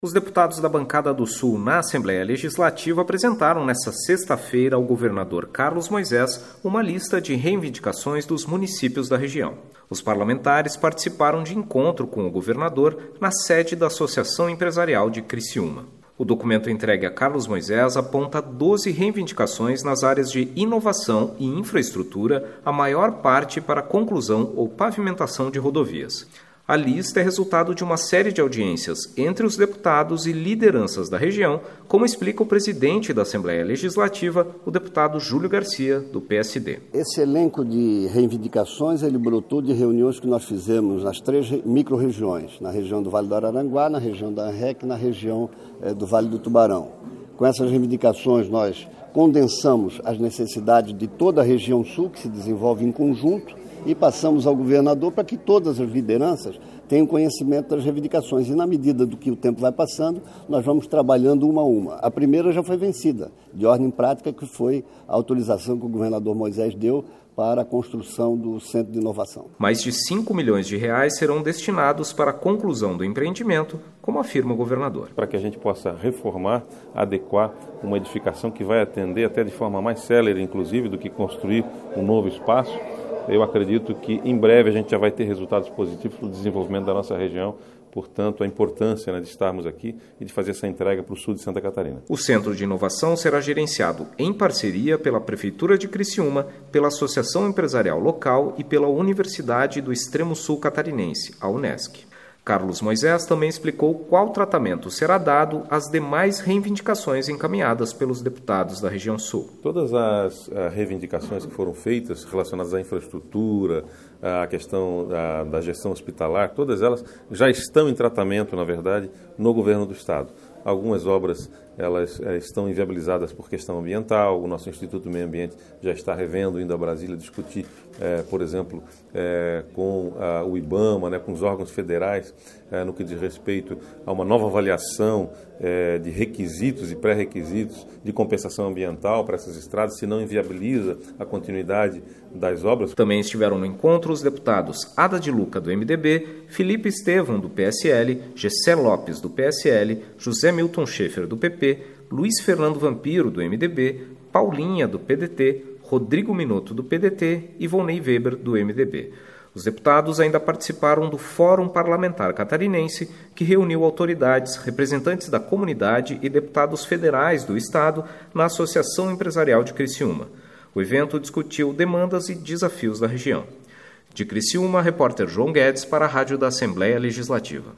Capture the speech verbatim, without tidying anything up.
Os deputados da bancada do Sul na Assembleia Legislativa apresentaram nesta sexta-feira ao governador Carlos Moisés uma lista de reivindicações dos municípios da região. Os parlamentares participaram de encontro com o governador na sede da Associação Empresarial de Criciúma. O documento entregue a Carlos Moisés aponta doze reivindicações nas áreas de inovação e infraestrutura, a maior parte para conclusão ou pavimentação de rodovias. A lista é resultado de uma série de audiências entre os deputados e lideranças da região, como explica o presidente da Assembleia Legislativa, o deputado Júlio Garcia, do P S D. Esse elenco de reivindicações ele brotou de reuniões que nós fizemos nas três micro-regiões, na região do Vale do Araranguá, na região da ANREC e na região eh, do Vale do Tubarão. Com essas reivindicações nós condensamos as necessidades de toda a região sul, que se desenvolve em conjunto, e passamos ao governador para que todas as lideranças tenham conhecimento das reivindicações. E na medida do que o tempo vai passando, nós vamos trabalhando uma a uma. A primeira já foi vencida, de ordem prática, que foi a autorização que o governador Moisés deu para a construção do Centro de Inovação. Mais de cinco milhões de reais serão destinados para a conclusão do empreendimento, como afirma o governador. Para que a gente possa reformar, adequar uma edificação que vai atender até de forma mais célere, inclusive, do que construir um novo espaço. Eu acredito que em breve a gente já vai ter resultados positivos para o desenvolvimento da nossa região, portanto a importância, né, de estarmos aqui e de fazer essa entrega para o sul de Santa Catarina. O Centro de Inovação será gerenciado em parceria pela Prefeitura de Criciúma, pela Associação Empresarial Local e pela Universidade do Extremo Sul Catarinense, a Unesc. Carlos Moisés também explicou qual tratamento será dado às demais reivindicações encaminhadas pelos deputados da região sul. Todas as uh, reivindicações que foram feitas relacionadas à infraestrutura, à questão da, da gestão hospitalar, todas elas já estão em tratamento, na verdade, no governo do estado. Algumas obras elas é, estão inviabilizadas por questão ambiental. O nosso Instituto do Meio Ambiente já está revendo, indo a Brasília discutir, é, por exemplo, é, com a, o IBAMA, né, com os órgãos federais, é, no que diz respeito a uma nova avaliação é, de requisitos e pré-requisitos de compensação ambiental para essas estradas, se não inviabiliza a continuidade das obras. Também estiveram no encontro os deputados Ada de Luca, do M D B, Felipe Estevão, do P S L, Gessé Lopes, do P S L, José Milton Schaefer, do P P, Luiz Fernando Vampiro, do M D B, Paulinha, do P D T, Rodrigo Minotto, do P D T e Volney Weber, do M D B. Os deputados ainda participaram do Fórum Parlamentar Catarinense, que reuniu autoridades, representantes da comunidade e deputados federais do Estado na Associação Empresarial de Criciúma. O evento discutiu demandas e desafios da região. De Criciúma, repórter João Guedes para a Rádio da Assembleia Legislativa.